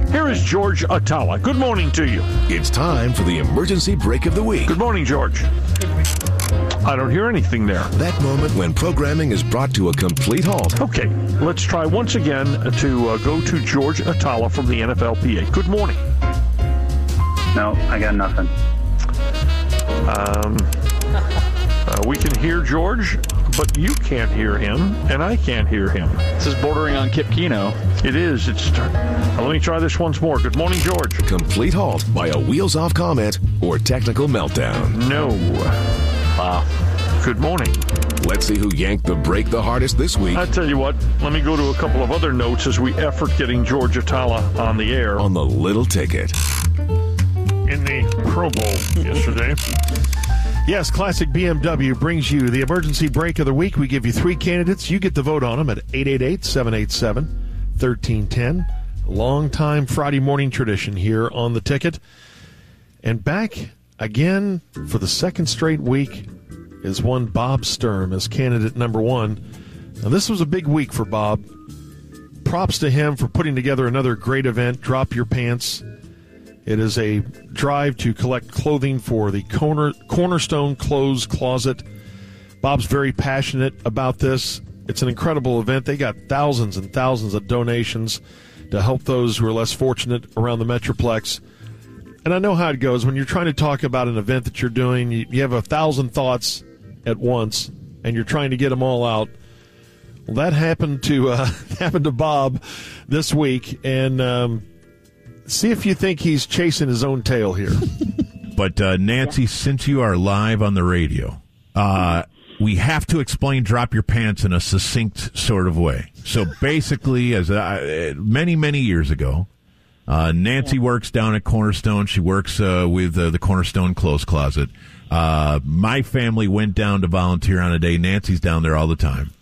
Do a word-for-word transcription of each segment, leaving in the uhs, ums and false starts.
Here is George Atala. Good morning to you. It's time for the emergency break of the week. Good morning, George. I don't hear anything there. That moment when programming is brought to a complete halt. Okay, let's try once again to uh, go to George Atala from the N F L P A. Good morning. No, I got nothing. Um, uh, we can hear George, but you can't hear him, and I can't hear him. This is bordering on Kip Keno. It is. It's. Uh, let me try this once more. Good morning, George. Complete halt by a wheels-off comment or technical meltdown. No. Wow. Good morning. Let's see who yanked the break the hardest this week. I tell you what, let me go to a couple of other notes as we effort getting George Atala on the air. On the little ticket. In the Pro Bowl yesterday. Yes, Classic B M W brings you the emergency break of the week. We give you three candidates. You get the vote on them at eight eight eight, seven eight seven, one three one zero. Long-time Friday morning tradition here on the ticket. And back again for the second straight week is one Bob Sturm as candidate number one. Now, this was a big week for Bob. Props to him for putting together another great event, Drop Your Pants. It is a drive to collect clothing for the corner, Cornerstone Clothes Closet. Bob's very passionate about this. It's an incredible event. They got thousands and thousands of donations to help those who are less fortunate around the Metroplex. And I know how it goes. When you're trying to talk about an event that you're doing, you, you have a thousand thoughts at once, and you're trying to get them all out. Well, that happened to uh, happened to Bob this week, and um, see if you think he's chasing his own tail here. But, uh, Nancy, since you are live on the radio, uh, we have to explain Drop Your Pants in a succinct sort of way. So basically, as uh, many, many years ago, uh, Nancy works down at Cornerstone. She works uh, with uh, the Cornerstone Clothes Closet. Uh, my family went down to volunteer on a day. Nancy's down there all the time.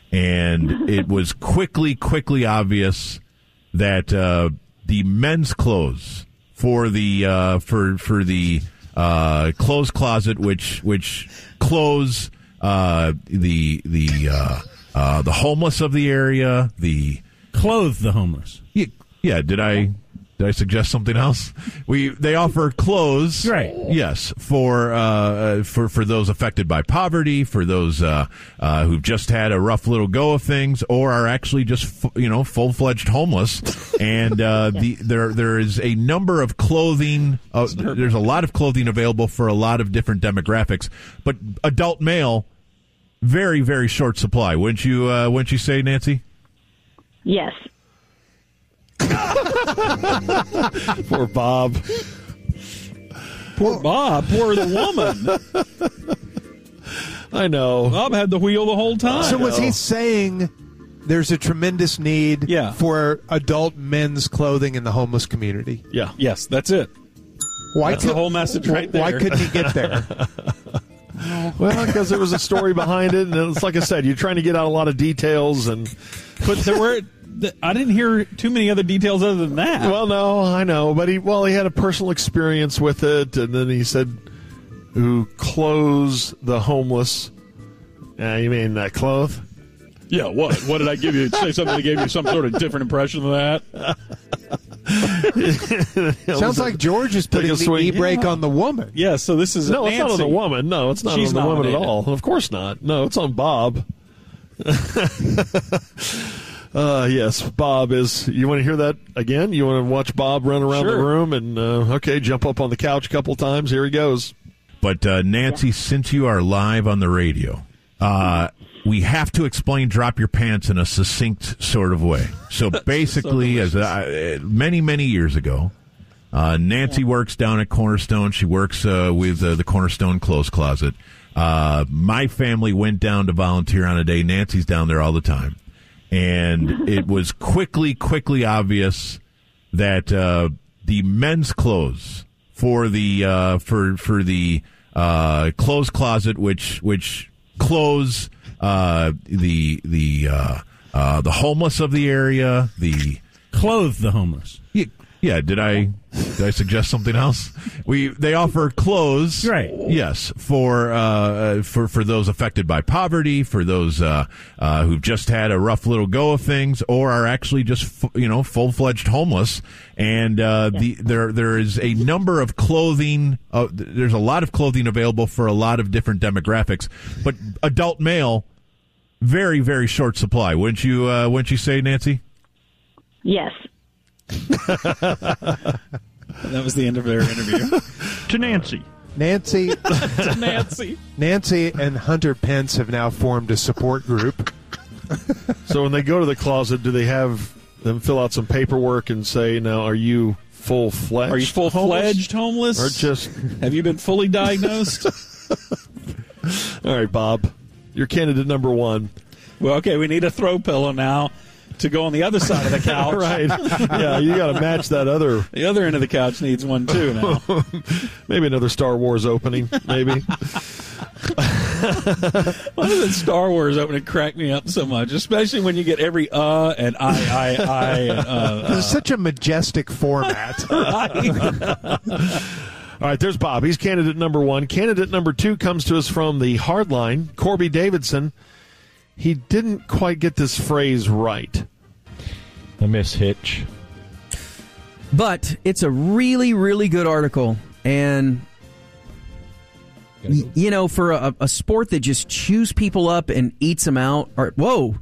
And it was quickly, quickly obvious that uh, the men's clothes for the uh, for for the uh, clothes closet, which which clothes uh, the the uh, uh, the homeless of the area, the clothe the homeless. Yeah, yeah. Did I? Did I suggest something else? We they offer clothes, right? Yes, for uh, for for those affected by poverty, for those uh, uh, who've just had a rough little go of things, or are actually just you know full fledged homeless. And uh, the there there is a number of clothing. Uh, there's a lot of clothing available for a lot of different demographics, but adult male, very very short supply. Wouldn't you? Uh, wouldn't you say, Nancy? Yes. Poor Bob. Poor Bob. Poor the woman. I know. Bob had the wheel the whole time. So was he saying there's a tremendous need yeah. for adult men's clothing in the homeless community? Yeah. Yes, that's it. Why that's could, the whole message right there. Why couldn't he get there? Well, because there was a story behind it, and it's like I said, you're trying to get out a lot of details, and but there were. I didn't hear too many other details other than that. Well, no, I know, but he well, he had a personal experience with it, and then he said, "Who clothes the homeless?" Uh, you mean that clothe? Yeah. What? What did I give you? Say something that gave you some sort of different impression of that. Sounds like George is putting the e-brake yeah. on the woman. Yeah. So this is no, Nancy. It's not on the woman. No, it's not She's on the nominated. woman at all. Of course not. No, it's on Bob. Uh, yes, Bob is. You want to hear that again? You want to watch Bob run around sure. the room and, uh, okay, jump up on the couch a couple times. Here he goes. But, uh, Nancy, since you are live on the radio, uh, we have to explain Drop Your Pants in a succinct sort of way. So basically, so as uh, many, many years ago, uh, Nancy works down at Cornerstone. She works uh, with uh, the Cornerstone Clothes Closet. Uh, my family went down to volunteer on a day. Nancy's down there all the time. And it was quickly, quickly obvious that uh, the men's clothes for the uh, for for the uh, clothes closet, which which clothes uh, the the uh, uh, the homeless of the area, the clothe the homeless. Yeah, Yeah, did I did I suggest something else? We they offer clothes, right? Yes, for uh, for for those affected by poverty, for those uh, uh, who've just had a rough little go of things, or are actually just f- you know full fledged homeless. And uh, yeah. the there there is a number of clothing. Uh, there's a lot of clothing available for a lot of different demographics, but adult male, very very short supply. Wouldn't you uh, wouldn't you say, Nancy? Yes. That was the end of their interview. To Nancy. Nancy. To Nancy. Nancy and Hunter Pence have now formed a support group. So when they go to the closet, do they have them fill out some paperwork and say, now, are you full-fledged Are you full-fledged homeless? homeless? Or just... Have you been fully diagnosed? All right, Bob. You're candidate number one. Well, okay, we need a throw pillow now to go on the other side of the couch. Right. Yeah, you got to match that other. The other end of the couch needs one, too, now. Maybe another Star Wars opening, maybe. Why does that Star Wars opening crack me up so much? Especially when you get every uh and I, I, I. And, uh, uh. It's such a majestic format. Right. All right, there's Bob. He's candidate number one. Candidate number two comes to us from the Hardline, Corby Davidson. He didn't quite get this phrase right. I miss Hitch. But it's a really, really good article. And, y- you know, for a, a sport that just chews people up and eats them out. Or, whoa.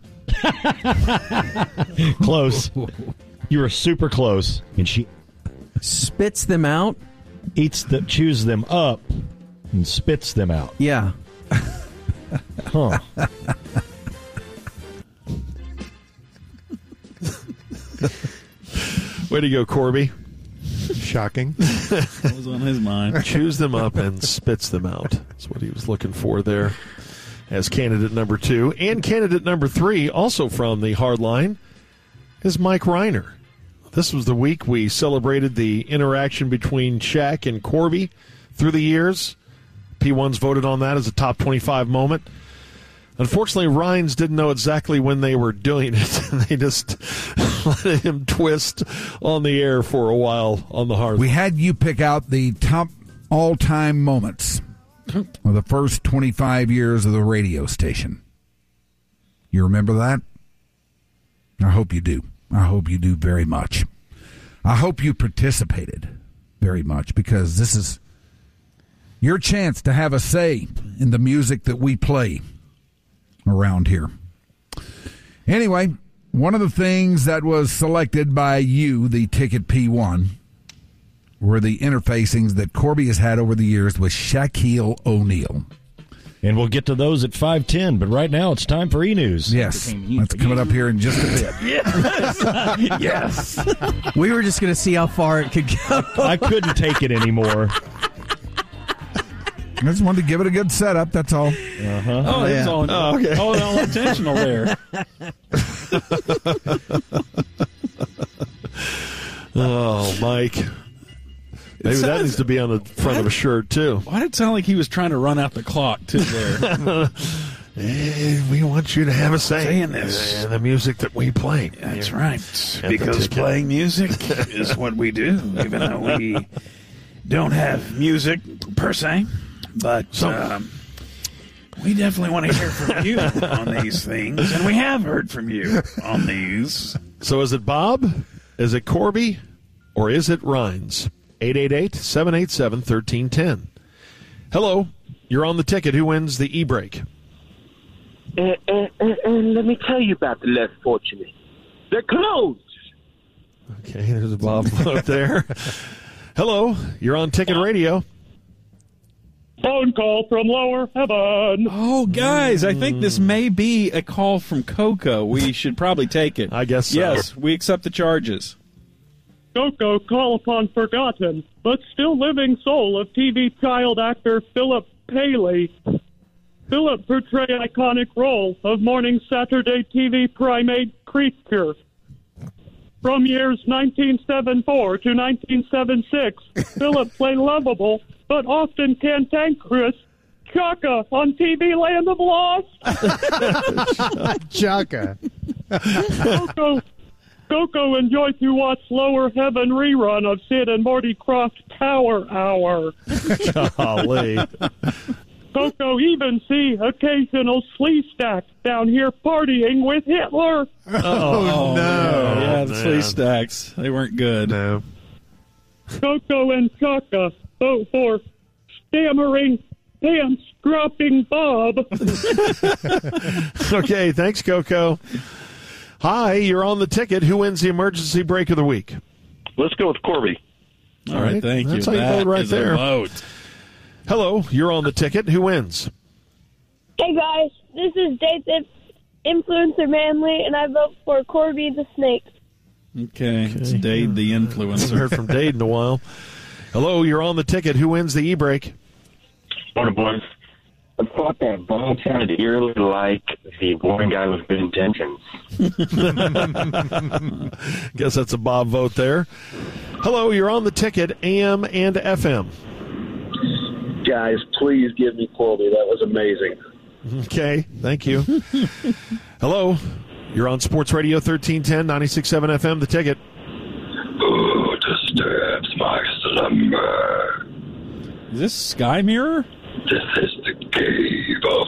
Close. You were super close. And she spits them out? Eats the, chews them up and spits them out. Yeah. Huh. Way to go, Corby. Shocking. What was on his mind? Chews them up and spits them out. That's what he was looking for there as candidate number two. And candidate number three, also from the Hardline, is Mike Reiner. This was the week we celebrated the interaction between Shaq and Corby through the years. P one's voted on that as a top twenty-five moment. Unfortunately, Rhines didn't know exactly when they were doing it. They just let him twist on the air for a while on the hard. We had you pick out the top all-time moments of the first twenty-five years of the radio station. You remember that? I hope you do. I hope you do very much. I hope you participated very much, because this is your chance to have a say in the music that we play around here. Anyway, one of the things that was selected by you, the Ticket P one, were the interfacings that Corby has had over the years with Shaquille O'Neal. And we'll get to those at five ten, but right now it's time for E-News. Yes, that's coming up here in just a bit. Yes. Yes. We were just going to see how far it could go. I couldn't take it anymore. I just wanted to give it a good setup, that's all. Uh-huh. Oh, yeah. it's all, Oh, okay. all, all intentional there. Oh, Mike. Maybe that needs to be on the front of a shirt, too. Why did it sound like he was trying to run out the clock, too, there? Hey, we want you to have a say Saying this. in the music that we play. That's Here. right. At the Because Ticket. playing music is what we do, even though we don't have music per se. But um, we definitely want to hear from you on these things, and we have heard from you on these. So is it Bob, is it Corby, or is it Rhines? eight eight eight, seven eight seven, one three one zero. Hello, you're on the Ticket. Who wins the e-break? And, and, and, and let me tell you about the less fortunate. They're closed. Okay, there's a Bob up there. Hello, you're on Ticket Radio. Phone call from lower heaven. Oh, guys, I think this may be a call from Coco. We should probably take it. I guess so. Yes, we accept the charges. Coco, call upon forgotten but still living soul of T V child actor Philip Paley. Philip portrayed iconic role of morning Saturday T V primate creature. From years nineteen seventy-four to nineteen seventy-six, Philip played lovable but often cantankerous Chaka on T V Land of Lost. Chaka. Coco, Coco enjoyed to watch Lower Heaven rerun of Sid and Morty Cross Power Hour. Golly. Coco even see occasional Slee Stack down here partying with Hitler. Oh, no. Yeah, the man. Slee Stacks. They weren't good. No. Coco and Chaka vote for stammering, pants-dropping Bob. Okay, thanks, Coco. Hi, you're on the ticket. Who wins the emergency break of the week? Let's go with Corby. All right, thank That's you. how you That vote right is a there. vote. Hello, you're on the ticket. Who wins? Hey guys, this is Dave Influencer Manley, and I vote for Corby the Snake. Okay, it's Dade the Haven't influencer. heard from Dade in a while. Hello, you're on the ticket. Who wins the e-break? Morning, boys. I thought that Bob sounded eerily like the boring guy with good intentions. Guess that's a Bob vote there. Hello, you're on the ticket, A M and F M. Guys, please give me Corby. That was amazing. Okay, thank you. Hello, you're on Sports Radio thirteen ten, ninety-six point seven F M, the ticket. Who disturbs my slumber? Is this Sky Mirror? This is the Cave of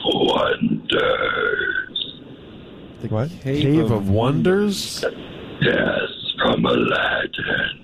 Wonders. The what? Cave, Cave of, of Wonders? Yes, from Aladdin.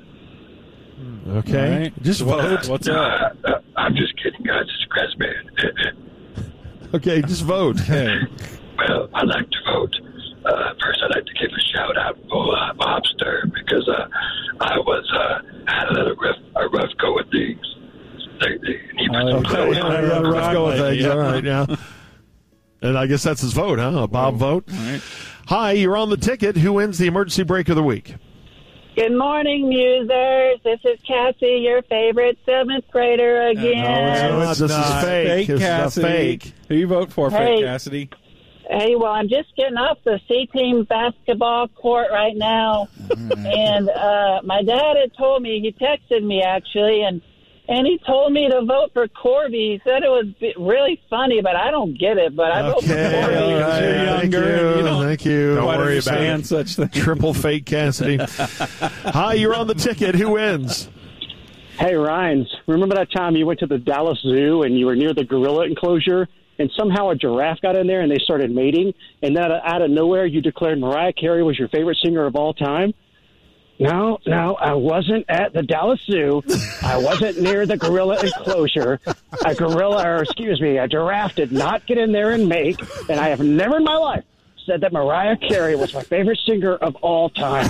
Okay, right. just So vote. What's, what's up? Uh, uh, I'm just kidding, guys. It's Chris, man. Okay, just vote. Okay. Well, I'd like to vote. Uh, first, I'd like to give a shout out for uh, Bob Stern because uh, I was uh, had a little rough, a rough go with things. They, they, he was Okay, yeah, yeah, let's go with that. All right, yeah. And I guess that's his vote, huh? A Bob vote. All right. Hi, you're on the ticket. Who wins the emergency break of the week? Good morning, musers. This is Cassie, your favorite seventh grader again. No, it's this not. is fake. Fake This is a Cassidy. fake. Who you vote for, Hey. fake Cassidy? Hey, well, I'm just getting off the C-team basketball court right now, and uh, my dad had told me, he texted me actually, and and he told me to vote for Corby. He said it was b- really funny, but I don't get it. But I vote for Okay, Corby. all right. You're Thank younger, you. you don't Thank you. quite Don't worry about understand it. such things. Triple fake Cassidy. Hi, you're on the ticket. Who wins? Hey, Ryan, remember that time you went to the Dallas Zoo and you were near the gorilla enclosure and somehow a giraffe got in there and they started mating, and then out of nowhere you declared Mariah Carey was your favorite singer of all time? No, no, I wasn't at the Dallas Zoo. I wasn't near the gorilla enclosure. A gorilla, or excuse me, a giraffe did not get in there and mate, and I have never in my life said that Mariah Carey was my favorite singer of all time.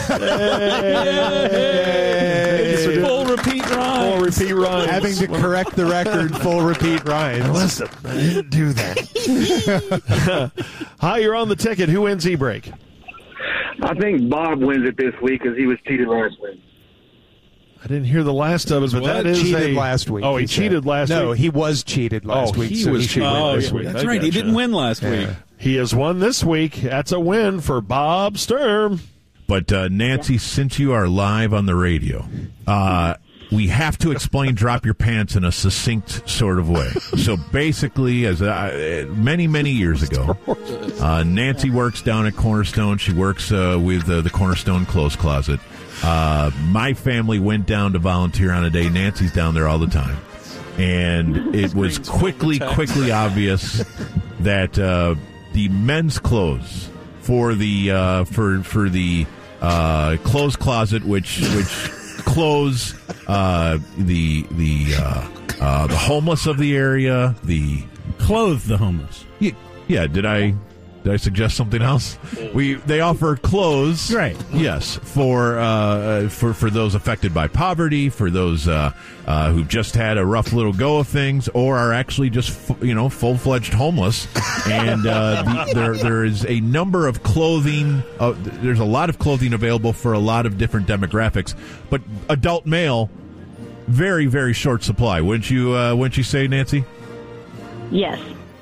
Hey. Full repeat rhymes. Full repeat rhymes. Having to correct the record, full repeat rhymes. Listen, I didn't do that. Hi, you're on the ticket. Who wins e-break? I think Bob wins it this week because he was cheated last week. I didn't hear the last of it, but What? that is cheated a, last week. Oh, he, he cheated said. last no, week. he was cheated last oh, week. he so was he cheated Oh, this yeah, week. that's I right. He gotcha. didn't win last week. He has won this week. That's a win for Bob Sturm. But uh, Nancy, since you are live on the radio, uh, we have to explain "Drop Your Pants" in a succinct sort of way. So basically, as uh, many many years ago, uh, Nancy works down at Cornerstone. She works uh, with uh, the Cornerstone Clothes Closet. Uh, my family went down to volunteer on a day. Nancy's down there all the time, and it was quickly quickly obvious that uh, the men's clothes for the uh, for for the uh, clothes closet, which which clothes uh, the the uh, uh, the homeless of the area, the clothe the homeless. Yeah, yeah. Did I did I suggest something else? We they offer clothes, right? Yes, for uh, for for those affected by poverty, for those uh, uh, who've just had a rough little go of things, or are actually just f- you know full fledged homeless. And uh, the, there there is a number of clothing. Uh, there's a lot of clothing available for a lot of different demographics, but adult male, very very short supply. Wouldn't you? Uh, wouldn't you say, Nancy? Yes.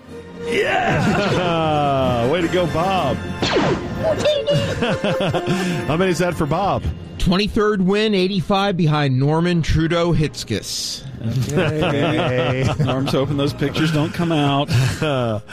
Yeah! Way to go, Bob. How many is that for Bob? twenty-third win, eighty-five behind Norman Trudeau Hitzkiss. Okay. Norm's hoping those pictures don't come out.